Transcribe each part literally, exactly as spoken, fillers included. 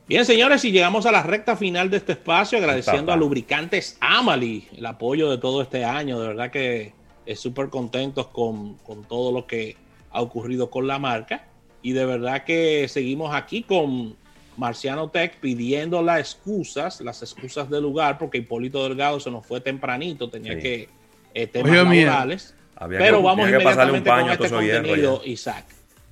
Bien, señores, y llegamos a la recta final de este espacio, agradeciendo Papá. a Lubricantes Amali el apoyo de todo este año. De verdad que es súper contentos con, con todo lo que ha ocurrido con la marca. Y de verdad que seguimos aquí con Marciano Tech pidiendo las excusas, las excusas del lugar, porque Hipólito Delgado se nos fue tempranito, tenía Sí. que eh, temas Oye, mira, laborales. Había Pero que, vamos tenía que pasarle un inmediatamente paño con a todo este eso hierro contenido, ya. Isaac.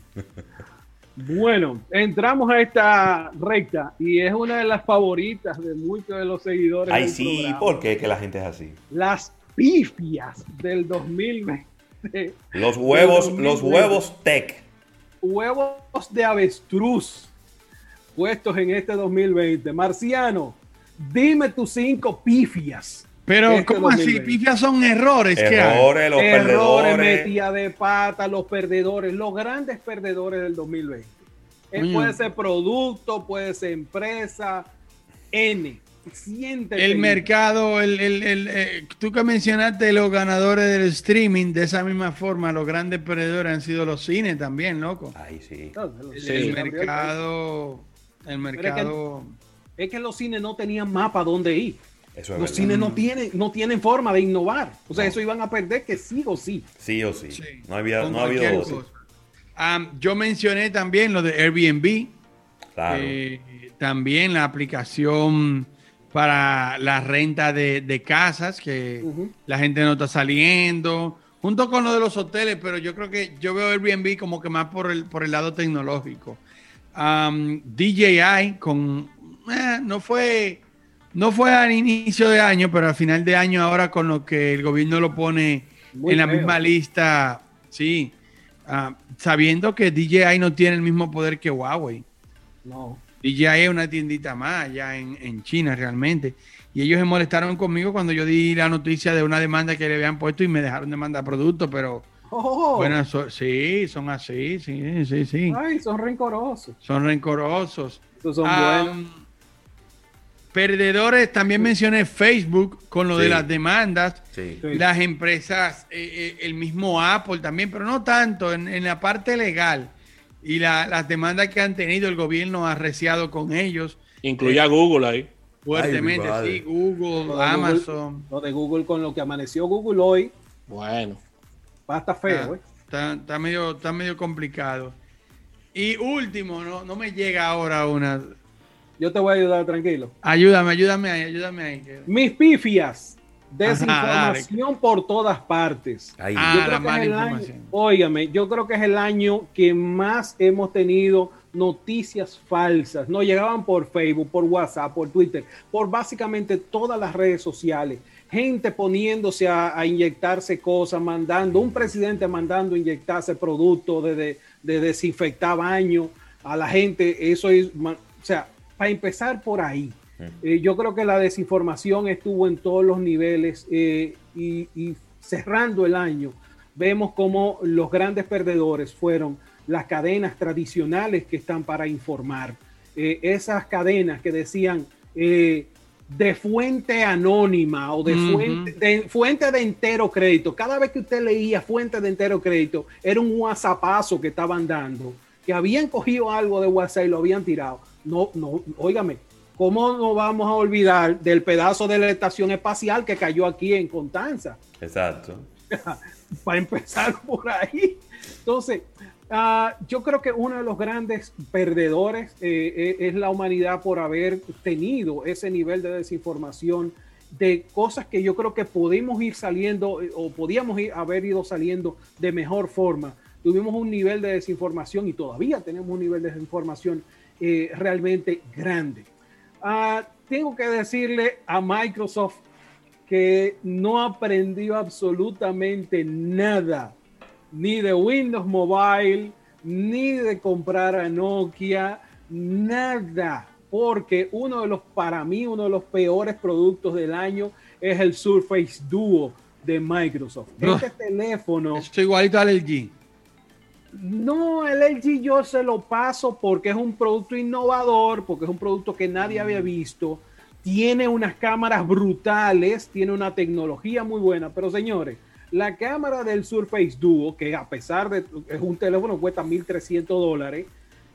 Bueno, entramos a esta recta y es una de las favoritas de muchos de los seguidores Ay, del sí, programa. ¿por qué que la gente es así? Las pifias del dos mil veinte. Los huevos, Del los dos mil veinte. huevos tech. Huevos de avestruz puestos en este dos mil veinte. Marciano, dime tus cinco pifias. pero este ¿cómo así? dos mil veinte. Pifias son errores que hay. Errores, los Errores, perdedores. metida de pata, los perdedores, los grandes perdedores del dos mil veinte. Eh, Coño. puede ser producto, puede ser empresa, N. Siéntete. El mercado, el, el, el, eh, tú que mencionaste los ganadores del streaming, de esa misma forma, los grandes perdedores han sido los cines también, loco. Ay, sí. El, Sí. el mercado, el mercado. Es que los cines no tenían mapa dónde ir. Eso es Los verdad. cines no tienen, no tienen forma de innovar. O sea, No. eso iban a perder que sí o sí. Sí o sí. Sí, No había, con no ha habido cualquier dos. cosa. Ah, yo mencioné también lo de Airbnb, Claro. eh, también la aplicación para la renta de, de casas, que Ujú. la gente no está saliendo, junto con lo de los hoteles, pero yo creo que yo veo Airbnb como que más por el, por el lado tecnológico. Um, D J I con eh, no fue no fue al inicio de año, pero al final de año ahora con lo que el gobierno lo pone Muy en la feo. misma lista, sí, ah, sabiendo que D J I no tiene el mismo poder que Huawei. No. D J I es una tiendita más allá en, en China realmente. Y ellos se molestaron conmigo cuando yo di la noticia de una demanda que le habían puesto y me dejaron de mandar productos, pero Oh, bueno, so- sí, son así, sí, sí, sí. ay, son rencorosos. Son rencorosos. Esos son Ah, buenos. Perdedores, también mencioné Facebook con lo de Sí. las demandas. Sí. Sí. Las empresas, eh, eh, el mismo Apple también, pero no tanto en, en la parte legal. Y la- las demandas que han tenido, el gobierno ha arreciado con ellos Incluye a Google ahí. fuertemente, Ay, mi madre. sí, Google, Lo de Amazon. Google, lo de Google con lo que amaneció Google hoy, Bueno. va a estar feo, Ah, ¿eh? está, está medio, está medio complicado. Y último, no, no me llega ahora una. Yo te voy a ayudar, tranquilo. Ayúdame, ayúdame ahí, ayúdame ahí. que- Mis pifias. Ajá, Desinformación por todas partes. Ay, Ah, Yo la creo que es mala el año, información. óigame, yo creo que es el año que más hemos tenido noticias falsas. No llegaban por Facebook, por WhatsApp, por Twitter, por básicamente todas las redes sociales. Gente poniéndose a, a inyectarse cosas, mandando, un presidente mandando inyectarse productos de, de, de desinfectar baños a la gente. Eso es, ma- o sea, para empezar por ahí. Eh, yo creo que la desinformación estuvo en todos los niveles eh, y, y cerrando el año vemos como los grandes perdedores fueron las cadenas tradicionales que están para informar. Eh, esas cadenas que decían eh, de fuente anónima o de, Ujú. fuente, de fuente de entero crédito. Cada vez que usted leía fuente de entero crédito, era un whatsappazo que estaban dando, que habían cogido algo de WhatsApp y lo habían tirado. No, no, óigame, ¿cómo no vamos a olvidar del pedazo de la estación espacial que cayó aquí en Constanza? Exacto. Para empezar por ahí. Entonces, uh, yo creo que uno de los grandes perdedores eh, es la humanidad por haber tenido ese nivel de desinformación de cosas que yo creo que podemos ir saliendo eh, o podíamos ir, haber ido saliendo de mejor forma. Tuvimos un nivel de desinformación y todavía tenemos un nivel de desinformación eh, realmente grande. Uh, tengo que decirle a Microsoft que no aprendió absolutamente nada, ni de Windows Mobile, ni de comprar a Nokia, nada, porque uno de los, para mí, uno de los peores productos del año es el Surface Duo de Microsoft. No. Este teléfono... Esto igualito al L G. No, el L G yo se lo paso porque es un producto innovador, porque es un producto que nadie había visto, tiene unas cámaras brutales, tiene una tecnología muy buena, pero señores, la cámara del Surface Duo, que a pesar de es un teléfono que cuesta mil trescientos dólares,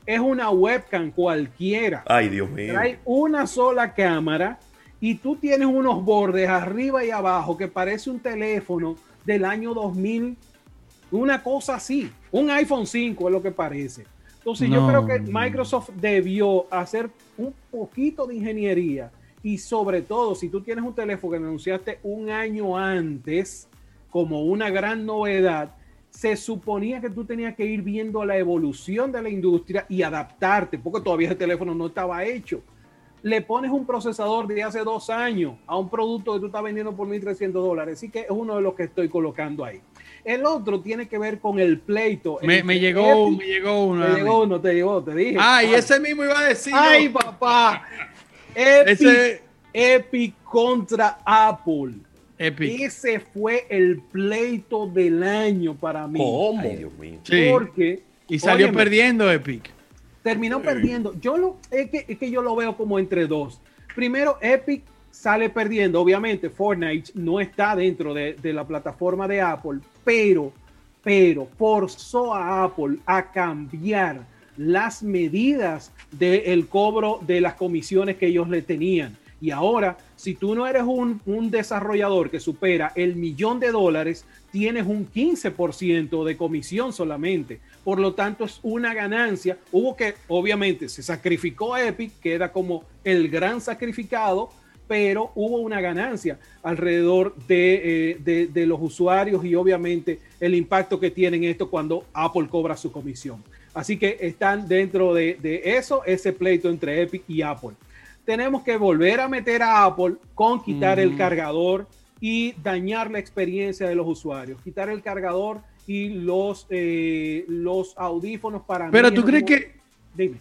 es una webcam cualquiera. Ay, Dios mío. Trae una sola cámara y tú tienes unos bordes arriba y abajo que parece un teléfono del año dos mil, una cosa así. Un iPhone cinco es lo que parece. Entonces no. Yo creo que Microsoft debió hacer un poquito de ingeniería y sobre todo si tú tienes un teléfono que anunciaste un año antes como una gran novedad, se suponía que tú tenías que ir viendo la evolución de la industria y adaptarte, porque todavía el teléfono no estaba hecho. Le pones un procesador de hace dos años a un producto que tú estás vendiendo por mil trescientos dólares, así que es uno de los que estoy colocando ahí. El otro tiene que ver con el pleito. Me, me llegó, Epic, me llegó uno. Me llegó uno, te llegó, te dije. Ay, ah, ese mismo iba a decir. Ay, papá. Epic, ese... Epic contra Apple. Epic. Ese fue el pleito del año para mí. ¿Cómo? Ay, Dios mío. Sí. Porque y salió óyeme, perdiendo Epic. Terminó perdiendo. Yo lo es que, es que yo lo veo como entre dos. Primero, Epic sale perdiendo. Obviamente, Fortnite no está dentro de, de la plataforma de Apple, pero, pero forzó a Apple a cambiar las medidas del cobro de las comisiones que ellos le tenían. Y ahora, si tú no eres un, un desarrollador que supera el millón de dólares, tienes un quince por ciento de comisión solamente. Por lo tanto, es una ganancia. Hubo que, obviamente, se sacrificó Epic, que era como el gran sacrificado, pero hubo una ganancia alrededor de, eh, de, de los usuarios y obviamente el impacto que tienen esto cuando Apple cobra su comisión. Así que están dentro de, de eso, ese pleito entre Epic y Apple. Tenemos que volver a meter a Apple con quitar mm. el cargador y dañar la experiencia de los usuarios. Quitar el cargador y los, eh, los audífonos para Pero mí tú crees un... que... Dime.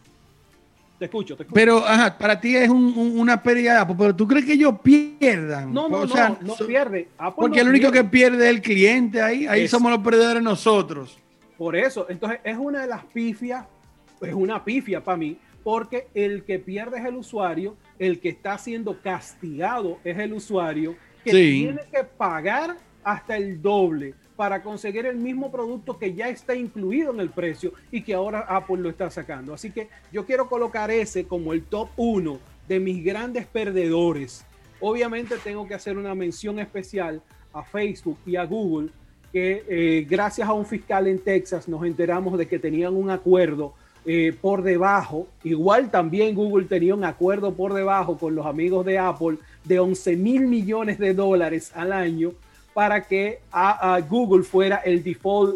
Te escucho, te escucho. Pero, ajá, para ti es un, un, una pérdida de Apple, pero tú crees que ellos pierdan. No, no, o no, sea, no so, pierde. Apple porque no el único pierde. que pierde es el cliente ahí. Ahí Es, somos los perdedores nosotros. Por eso, entonces es una de las pifias, es una pifia para mí, porque el que pierde es el usuario, el que está siendo castigado es el usuario, que sí. tiene que pagar hasta el doble para conseguir el mismo producto que ya está incluido en el precio y que ahora Apple lo está sacando. Así que yo quiero colocar ese como el top uno de mis grandes perdedores. Obviamente tengo que hacer una mención especial a Facebook y a Google, que eh, gracias a un fiscal en Texas nos enteramos de que tenían un acuerdo Eh, por debajo. Igual también Google tenía un acuerdo por debajo con los amigos de Apple de once mil millones de dólares al año para que a, a Google fuera el default,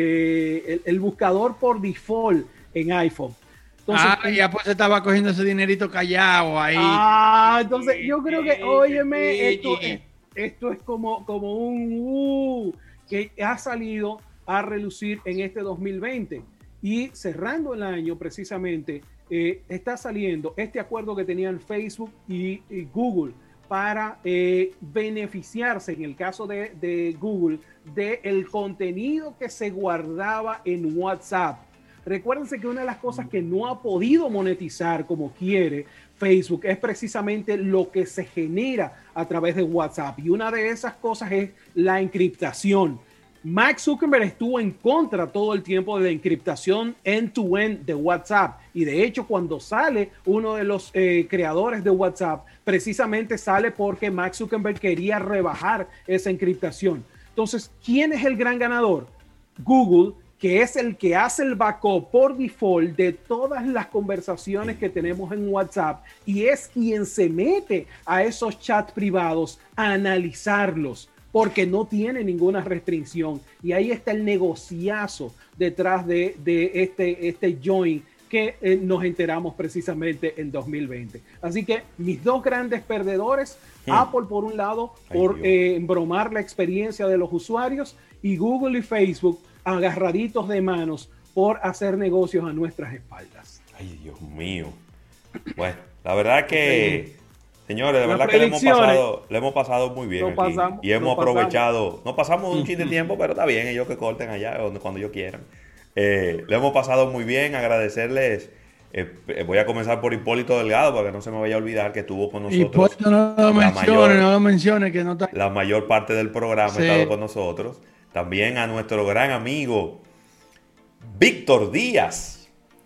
eh, el, el buscador por default en iPhone. Entonces, ah, ya pues estaba cogiendo ese dinerito callado ahí. Ah, entonces yo creo que, óyeme, esto es, esto es como, como un uh, que ha salido a relucir en este dos mil veinte. Y cerrando el año precisamente, eh, está saliendo este acuerdo que tenían Facebook y, y Google para eh, beneficiarse, en el caso de, de Google, del contenido que se guardaba en WhatsApp. Recuérdense que una de las cosas que no ha podido monetizar como quiere Facebook es precisamente lo que se genera a través de WhatsApp. Y una de esas cosas es la encriptación. Mark Zuckerberg estuvo en contra todo el tiempo de la encriptación end-to-end de WhatsApp y de hecho cuando sale uno de los eh, creadores de WhatsApp precisamente sale porque Mark Zuckerberg quería rebajar esa encriptación. Entonces, ¿quién es el gran ganador? Google, que es el que hace el backup por default de todas las conversaciones que tenemos en WhatsApp y es quien se mete a esos chats privados a analizarlos, porque no tiene ninguna restricción. Y ahí está el negociazo detrás de, de este, este joint que eh, nos enteramos precisamente en dos mil veinte. Así que mis dos grandes perdedores, hmm. Apple por un lado, Ay, por eh, embromar la experiencia de los usuarios, y Google y Facebook agarraditos de manos por hacer negocios a nuestras espaldas. Ay, Dios mío. Bueno, la verdad que... Señores, de Las verdad que le hemos pasado, le hemos pasado muy bien aquí, pasamos, y hemos aprovechado, pasamos. no pasamos un chin de tiempo, pero está bien, ellos que corten allá cuando ellos quieran. Eh, le hemos pasado muy bien, agradecerles, eh, voy a comenzar por Hipólito Delgado, para que no se me vaya a olvidar que estuvo con nosotros. Hipólito no lo mencione, no lo mencione, que no está... La mayor parte del programa sí. ha estado con nosotros. También a nuestro gran amigo Víctor Díaz,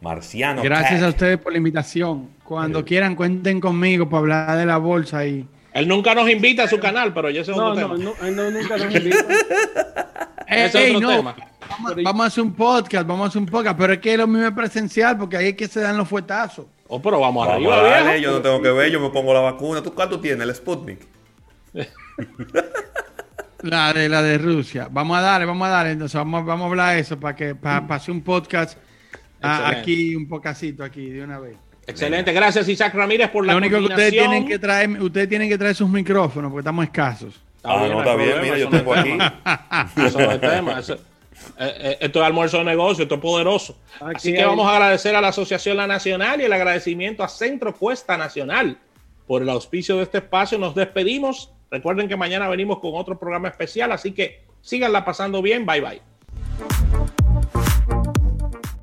Marciano Gracias Tech. a ustedes por la invitación. Cuando Sí. quieran, cuenten conmigo para hablar de la bolsa y... Él nunca nos invita a su canal, pero ya ese es No, otro no, tema. no, no, nunca nos invitan. Eh, Ese es ey, otro no, tema. Vamos, vamos a hacer un podcast, vamos a hacer un podcast, pero es que lo mismo es presencial, porque ahí es que se dan los fuetazos. Oh, pero vamos, Vamos arriba, a darle, viejo. yo no tengo que ver, yo me pongo la vacuna. ¿Tú cuál tú tienes? ¿El Sputnik? La de la de Rusia. Vamos a darle, vamos a darle. Entonces vamos, vamos a hablar de eso para que para, para hacer un podcast ah, Excelente. aquí, un podcastito aquí de una vez. Excelente, gracias Isaac Ramírez por la Lo único que ustedes coordinación. tienen que traer, ustedes tienen que traer sus micrófonos porque estamos escasos. Ah, no, hay está bien, problema, mira, yo eso no tengo es aquí. tema. Eso no es tema. Eso- eh, eh, esto es almuerzo de negocio, esto es poderoso. Aquí Así que hay- vamos a agradecer a la Asociación La Nacional y el agradecimiento a Centro Cuesta Nacional por el auspicio de este espacio. Nos despedimos. Recuerden que mañana venimos con otro programa especial, así que síganla pasando bien. Bye bye.